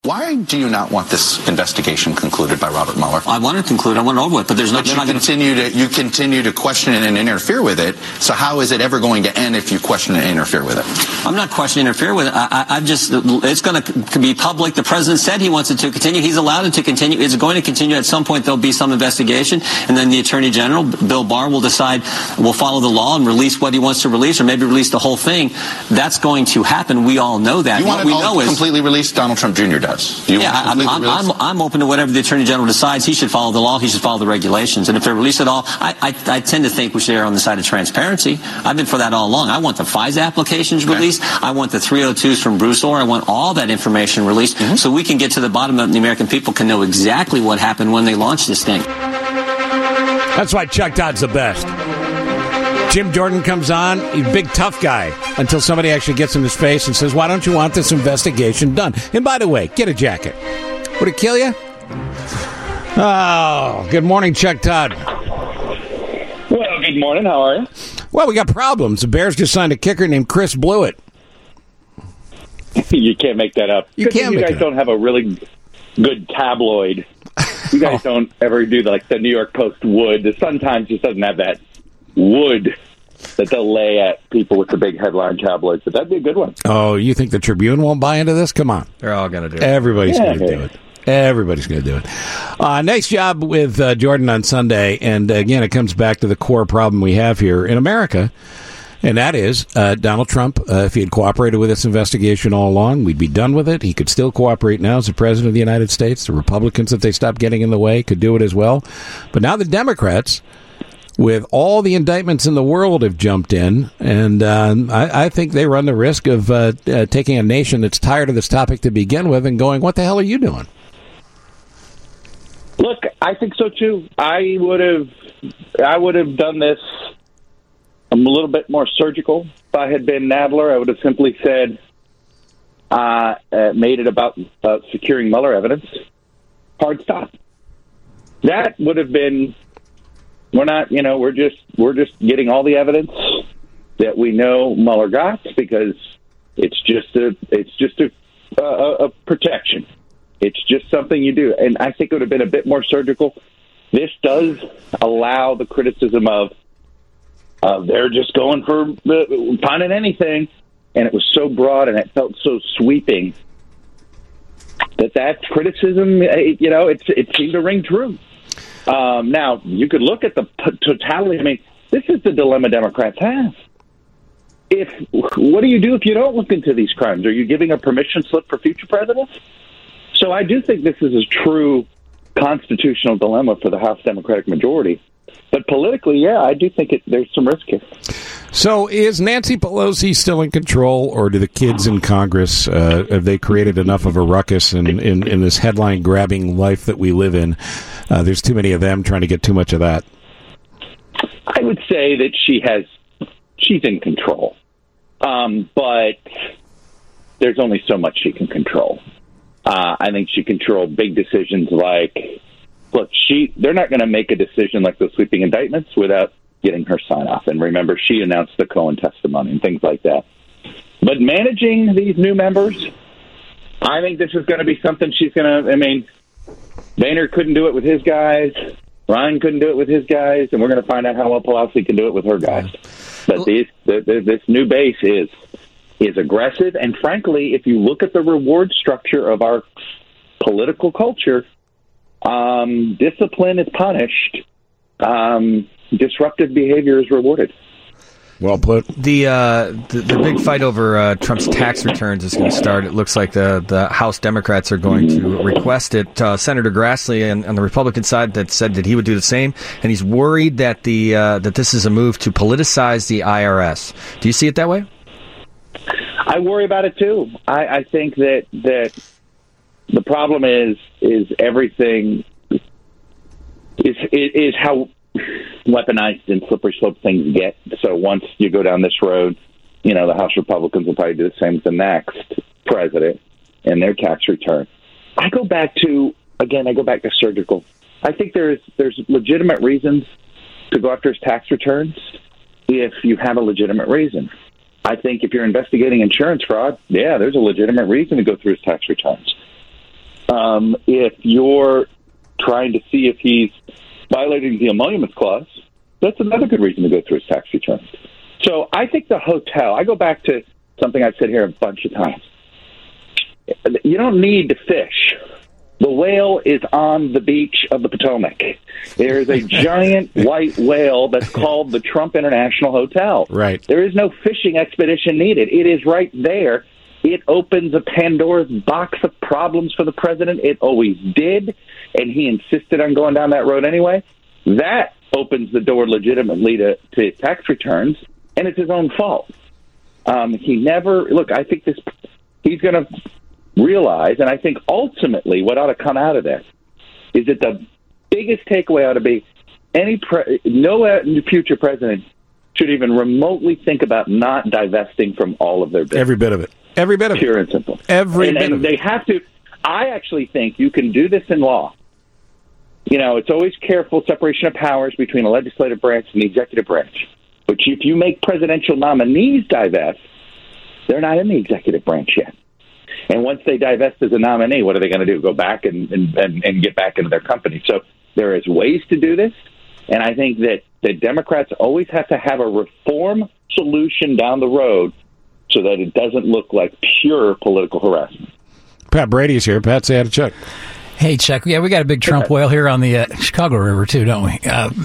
Why do you not want this investigation concluded by Robert Mueller? I want it concluded. I want it over with, but there's no. But you continue to question it and interfere with it. So how is it ever going to end if you question and interfere with it? I'm not questioning interfere with it. It's going to be public. The president said he wants it to continue. He's allowed it to continue. It's going to continue. At some point, there'll be some investigation, and then the Attorney General, Bill Barr, will decide, will follow the law and release what he wants to release, or maybe release the whole thing. That's going to happen. We all know that. You want it all completely released? Donald Trump Jr. does. I'm open to whatever the Attorney General decides. He should follow the law. He should follow the regulations. And if they release it all, I tend to think we should err on the side of transparency. I've been for that all along. I want the FISA applications released. I want the 302s from Bruce Ohr. I want all that information released so we can get to the bottom of it and the American people can know exactly what happened when they launched this thing. That's why Chuck Todd's the best. Jim Jordan comes on, he's a big tough guy, until somebody actually gets in his face and says, why don't you want this investigation done? And by the way, get a jacket. Would it kill you? Oh, good morning, Chuck Todd. Well, good morning. How are you? Well, we got problems. The Bears just signed a kicker named Chris Blewett. You can't make that up. You can't. You guys don't have a really good tabloid. You guys don't ever do the New York Post would. The Sun Times just doesn't have that would that they'll lay at people with the big headline tabloids. But that'd be a good one. Oh, you think the Tribune won't buy into this? Come on. They're all going to do it. Everybody's going to do it. Everybody's going to do it. Nice job with Jordan on Sunday. And again, it comes back to the core problem we have here in America. And that is Donald Trump, if he had cooperated with this investigation all along, we'd be done with it. He could still cooperate now as the president of the United States. The Republicans, if they stopped getting in the way, could do it as well. But now the Democrats, with all the indictments in the world, have jumped in. And I think they run the risk of taking a nation that's tired of this topic to begin with and going, what the hell are you doing? Look, I think so, too. I would have done this a little bit more surgical. If I had been Nadler, I would have simply said, made it about securing Mueller evidence. Hard stop. That would have been, we're just getting all the evidence that we know Mueller got because it's just a protection. It's just something you do. And I think it would have been a bit more surgical. This does allow the criticism of they're just going for finding anything, and it was so broad and it felt so sweeping that criticism, it seemed to ring true. Now, you could look at the totality. I mean, this is the dilemma Democrats have. What do you do if you don't look into these crimes? Are you giving a permission slip for future presidents? So I do think this is a true constitutional dilemma for the House Democratic majority. But politically, yeah, I do think there's some risk here. So is Nancy Pelosi still in control, or do the kids in Congress, have they created enough of a ruckus in this headline-grabbing life that we live in? There's too many of them trying to get too much of that. I would say that she's in control. But there's only so much she can control. I think she controlled big decisions like, look, they're not going to make a decision like those sweeping indictments without getting her sign off. And remember, she announced the Cohen testimony and things like that. But managing these new members, I think this is going to be something she's going to, Boehner couldn't do it with his guys. Ryan couldn't do it with his guys. And we're going to find out how well Pelosi can do it with her guys. But this new base is aggressive. And frankly, if you look at the reward structure of our political culture, discipline is punished. Disruptive behavior is rewarded. Well put. The big fight over Trump's tax returns is going to start. It looks like the House Democrats are going to request it. Senator Grassley on the Republican side that said that he would do the same, and he's worried that that this is a move to politicize the IRS. Do you see it that way? I worry about it too. I think that the problem is everything is how weaponized and slippery slope things get. So once you go down this road, the House Republicans will probably do the same with the next president and their tax return. I go back to surgical. I think there's legitimate reasons to go after his tax returns if you have a legitimate reason. I think if you're investigating insurance fraud, yeah, there's a legitimate reason to go through his tax returns. If you're trying to see if he's violating the emoluments clause, that's another good reason to go through his tax returns. So I think the hotel, I go back to something I've said here a bunch of times. You don't need to fish. The whale is on the beach of the Potomac. There is a giant white whale that's called the Trump International Hotel. Right. There is no fishing expedition needed. It is right there. It opens a Pandora's box of problems for the president. It always did, and he insisted on going down that road anyway. That opens the door legitimately to tax returns, and it's his own fault. He never – look, I think he's going to realize, and I think ultimately what ought to come out of this is that the biggest takeaway ought to be no future president should even remotely think about not divesting from all of their business. Every bit of it. Every bit of it. Pure and simple. Every bit of it. They have to. I actually think you can do this in law. It's always careful separation of powers between the legislative branch and the executive branch. But if you make presidential nominees divest, they're not in the executive branch yet. And once they divest as a nominee, what are they going to do? Go back and get back into their company. So there is ways to do this. And I think that the Democrats always have to have a reform solution down the road so that it doesn't look like pure political harassment. Pat Brady's here. Pat, say hi to Chuck. Hey, Chuck. Yeah, we got a big Trump whale here on the Chicago River, too, don't we?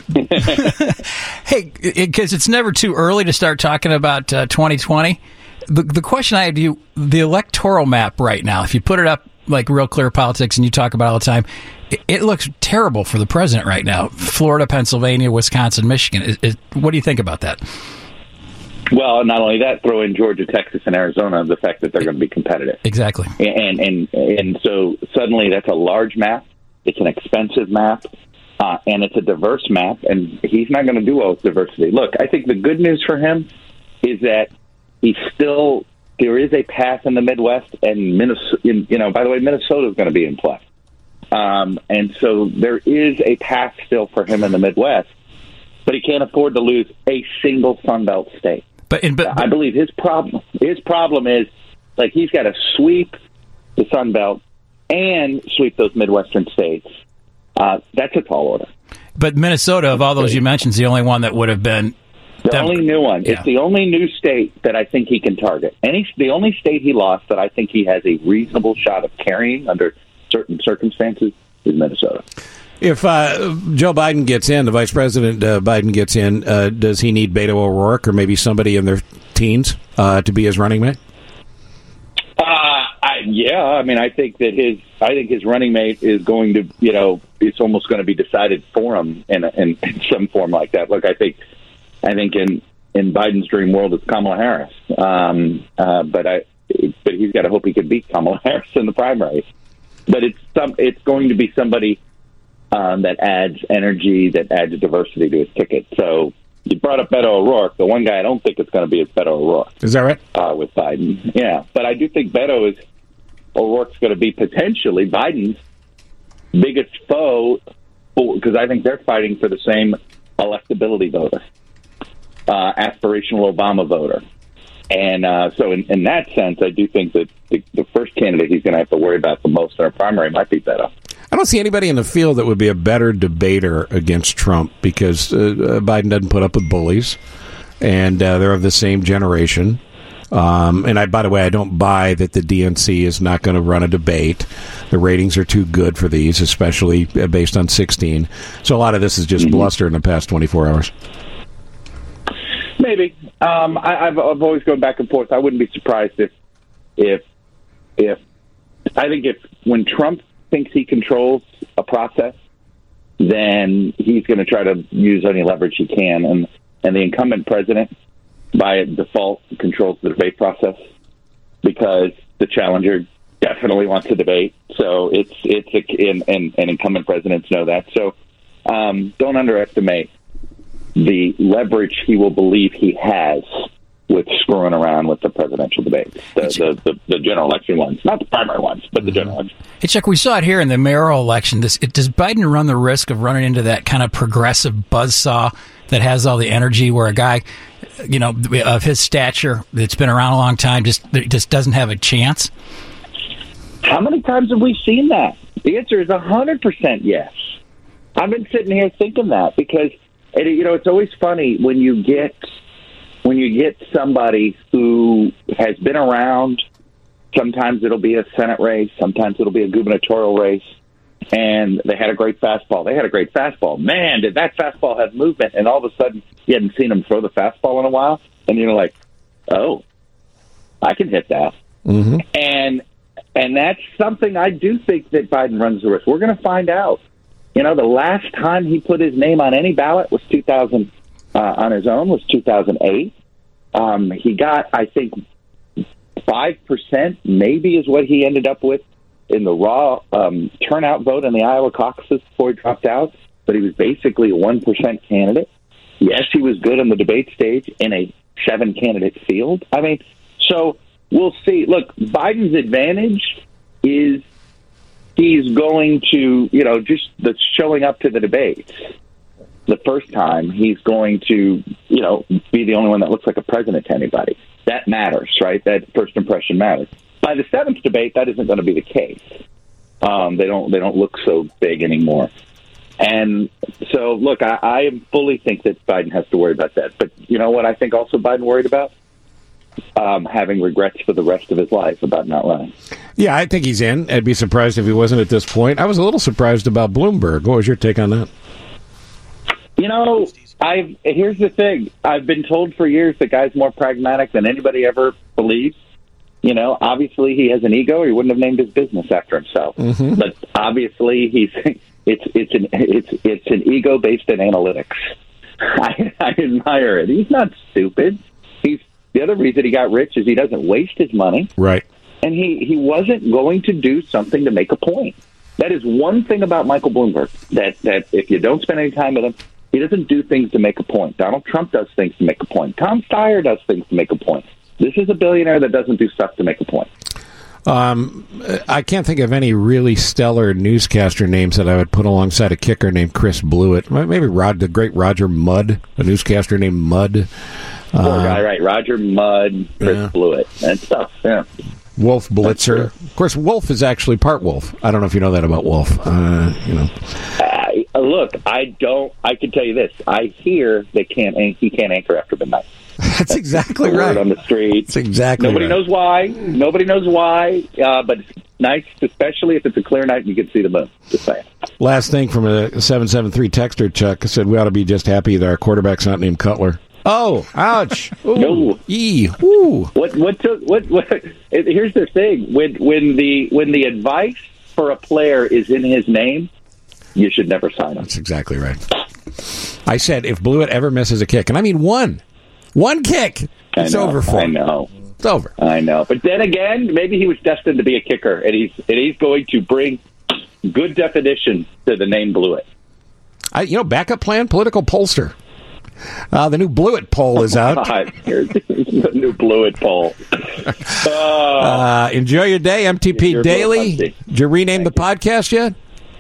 Hey, because it's never too early to start talking about 2020. The question I have to you, the electoral map right now, if you put it up like Real Clear Politics and you talk about it all the time, it looks terrible for the president right now. Florida, Pennsylvania, Wisconsin, Michigan. What do you think about that? Well, not only that, throw in Georgia, Texas, and Arizona, the fact that they're going to be competitive. Exactly. And so suddenly that's a large map. It's an expensive map. And it's a diverse map. And he's not going to do all with diversity. Look, I think the good news for him is that there is a path in the Midwest, and Minnesota, by the way, Minnesota is going to be in play. And so there is a path still for him in the Midwest, but he can't afford to lose a single Sun Belt state. But I believe his problem is like he's got to sweep the Sun Belt and sweep those Midwestern states. That's a tall order. But Minnesota, of all those you mentioned, is the only one that would have been the only new one. Yeah. It's the only new state that I think he can target. The only state he lost that I think he has a reasonable shot of carrying under certain circumstances is Minnesota. If Joe Biden gets in, the Vice President Biden gets in, does he need Beto O'Rourke or maybe somebody in their teens to be his running mate? Yeah, I mean, I think his running mate is going to, it's almost going to be decided for him in some form like that. Look, I think in Biden's dream world it's Kamala Harris, but he's got to hope he can beat Kamala Harris in the primary. But it's going to be somebody that adds energy, that adds diversity to his ticket. So you brought up Beto O'Rourke. The one guy I don't think it's going to be is Beto O'Rourke. Is that right? With Biden, yeah. But I do think O'Rourke's going to be potentially Biden's biggest foe, because I think they're fighting for the same electability voter, aspirational Obama voter. And so in that sense, I do think that the first candidate he's going to have to worry about the most in our primary might be Beto. I don't see anybody in the field that would be a better debater against Trump because Biden doesn't put up with bullies, and they're of the same generation. And by the way, I don't buy that the DNC is not going to run a debate. The ratings are too good for these, especially based on 16. So a lot of this is just bluster in the past 24 hours. Maybe. I've always gone back and forth. I wouldn't be surprised if when Trump thinks he controls a process, then he's going to try to use any leverage he can. And the incumbent president, by default, controls the debate process because the challenger definitely wants to debate. So and incumbent presidents know that. So don't underestimate the leverage he will believe he has with screwing around with the presidential debates, the general election ones, not the primary ones, but the general election. Hey, Chuck, we saw it here in the mayoral election. Does Biden run the risk of running into that kind of progressive buzzsaw that has all the energy where a guy, of his stature that's been around a long time just doesn't have a chance? How many times have we seen that? The answer is 100% yes. I've been sitting here thinking that because, it's always funny when you get somebody who has been around. Sometimes it'll be a Senate race. Sometimes it'll be a gubernatorial race. And they had a great fastball. They had a great fastball. Man, did that fastball have movement. And all of a sudden, you hadn't seen them throw the fastball in a while. And you're like, oh, I can hit that. Mm-hmm. And that's something I do think that Biden runs the risk. We're going to find out. The last time he put his name on any ballot was 2000 on his own was 2008. He got, I think, 5% maybe is what he ended up with in the raw turnout vote in the Iowa caucuses before he dropped out. But he was basically a 1% candidate. Yes, he was good on the debate stage in a 7-candidate field. I mean, so we'll see. Look, Biden's advantage is he's going to, just the showing up to the debates. The first time, he's going to, be the only one that looks like a president to anybody. That matters, right? That first impression matters. By the 7th debate, that isn't going to be the case. They don't look so big anymore. And so, look, I fully think that Biden has to worry about that. But you know what I think also Biden worried about? Having regrets for the rest of his life about not running. Yeah, I think he's in. I'd be surprised if he wasn't at this point. I was a little surprised about Bloomberg. What was your take on that? Here's the thing. I've been told for years the guy's more pragmatic than anybody ever believes. Obviously he has an ego. He wouldn't have named his business after himself. Mm-hmm. But obviously it's an ego based in analytics. I admire it. He's not stupid. The other reason he got rich is he doesn't waste his money. Right. And he wasn't going to do something to make a point. That is one thing about Michael Bloomberg, that if you don't spend any time with him, he doesn't do things to make a point. Donald Trump does things to make a point. Tom Steyer does things to make a point. This is a billionaire that doesn't do stuff to make a point. I can't think of any really stellar newscaster names that I would put alongside a kicker named Chris Blewett. Maybe the great Roger Mudd, a newscaster named Mudd. Poor guy, right? Roger Mudd, Chris Blewett, and stuff. Yeah. Wolf Blitzer. Of course, Wolf is actually part wolf. I don't know if you know that about Wolf. Look, I can tell you this. I hear he can't anchor after midnight. That's exactly right. On the street. That's exactly Nobody knows why. Nobody knows why. But it's nice, especially if it's a clear night and you can see the moon. Just saying. Last thing from a 773 texter, Chuck, said we ought to be just happy that our quarterback's not named Cutler. Oh, ouch! Ooh, no. Yee. Ooh. What? Here's the thing: when the advice for a player is in his name, you should never sign him. That's exactly right. I said if Blewett ever misses a kick, and I mean one kick, it's over for him. I know. It's over. I know. But then again, maybe he was destined to be a kicker, and he's going to bring good definition to the name Blewett. Backup plan, political pollster. The new Blewett poll is out. Here's the new Blewett poll. Enjoy your day, MTP Daily. Did you rename the podcast yet?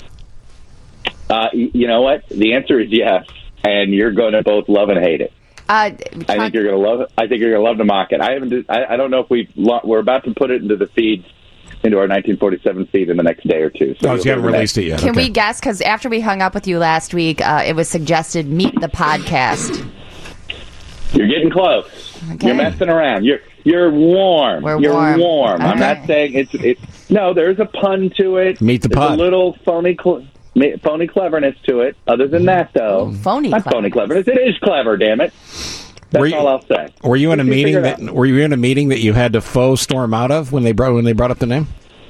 You know what? The answer is yes, and you're going to both love and hate it. I think you're going to love it. I think you're going to love to mock it. I don't know if we're about to put it into the feed, into our 1947 feed in the next day or two. So you haven't released it yet. Can we guess? Because after we hung up with you last week, it was suggested Meet the Podcast. You're getting close. Okay. You're messing around. You're warm. You're warm. Okay. I'm not saying it's. No, there's a pun to it. Meet the pod. A little phony cleverness to it. Other than that, though, phony cleverness. It is clever. Damn it. That's all I'll say. Were you in a meeting that you had to faux storm out of when they brought up the name?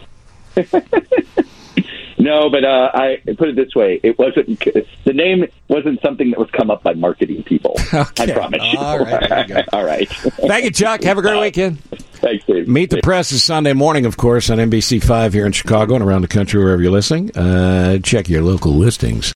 No, but I put it this way: the name wasn't something that was come up by marketing people. Okay. I promise you. All right. All right. Thank you, Chuck. Have a great weekend. Thanks, Steve. Meet the Press is Sunday morning, of course, on NBC5 here in Chicago and around the country wherever you're listening. Check your local listings.